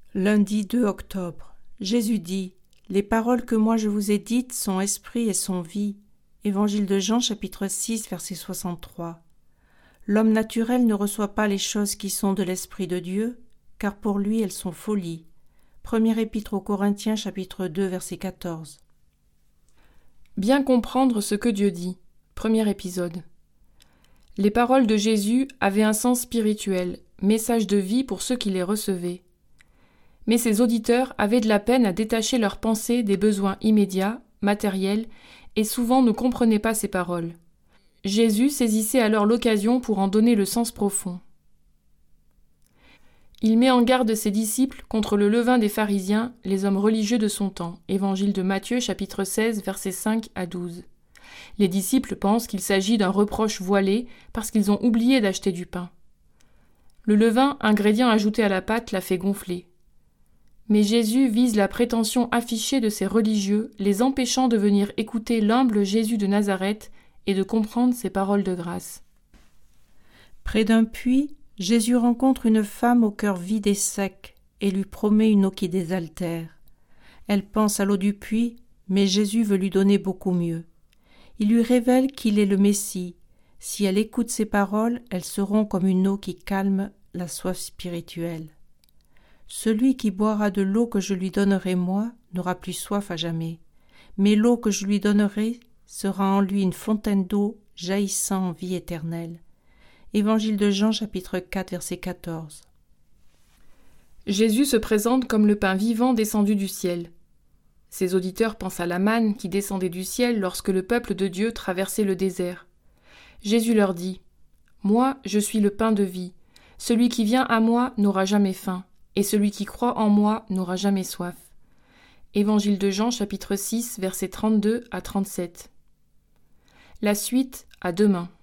Lundi 2 octobre. Jésus dit : Les paroles que moi je vous ai dites sont esprit et sont vie. Évangile de Jean, chapitre 6, verset 63. L'homme naturel ne reçoit pas les choses qui sont de l'Esprit de Dieu, car pour lui elles sont folie. Première épître aux Corinthiens, chapitre 2, verset 14. Bien comprendre ce que Dieu dit. Premier épisode. Les paroles de Jésus avaient un sens spirituel, message de vie pour ceux qui les recevaient. Mais ses auditeurs avaient de la peine à détacher leurs pensées des besoins immédiats, matériels, et souvent ne comprenaient pas ces paroles. Jésus saisissait alors l'occasion pour en donner le sens profond. Il met en garde ses disciples contre le levain des pharisiens, les hommes religieux de son temps. Évangile de Matthieu, chapitre 16, versets 5 à 12. Les disciples pensent qu'il s'agit d'un reproche voilé parce qu'ils ont oublié d'acheter du pain. Le levain, ingrédient ajouté à la pâte, la fait gonfler. Mais Jésus vise la prétention affichée de ces religieux, les empêchant de venir écouter l'humble Jésus de Nazareth et de comprendre ses paroles de grâce. Près d'un puits, Jésus rencontre une femme au cœur vide et sec et lui promet une eau qui désaltère. Elle pense à l'eau du puits, mais Jésus veut lui donner beaucoup mieux. Il lui révèle qu'il est le Messie. Si elle écoute ses paroles, elles seront comme une eau qui calme la soif spirituelle. Celui qui boira de l'eau que je lui donnerai moi n'aura plus soif à jamais, mais l'eau que je lui donnerai sera en lui une fontaine d'eau jaillissant en vie éternelle. Évangile de Jean, chapitre 4, verset 14. Jésus se présente comme le pain vivant descendu du ciel. Ses auditeurs pensent à la manne qui descendait du ciel lorsque le peuple de Dieu traversait le désert. Jésus leur dit : « Moi, je suis le pain de vie. Celui qui vient à moi n'aura jamais faim, et celui qui croit en moi n'aura jamais soif. » Évangile de Jean, chapitre 6, versets 32 à 37. La suite à demain.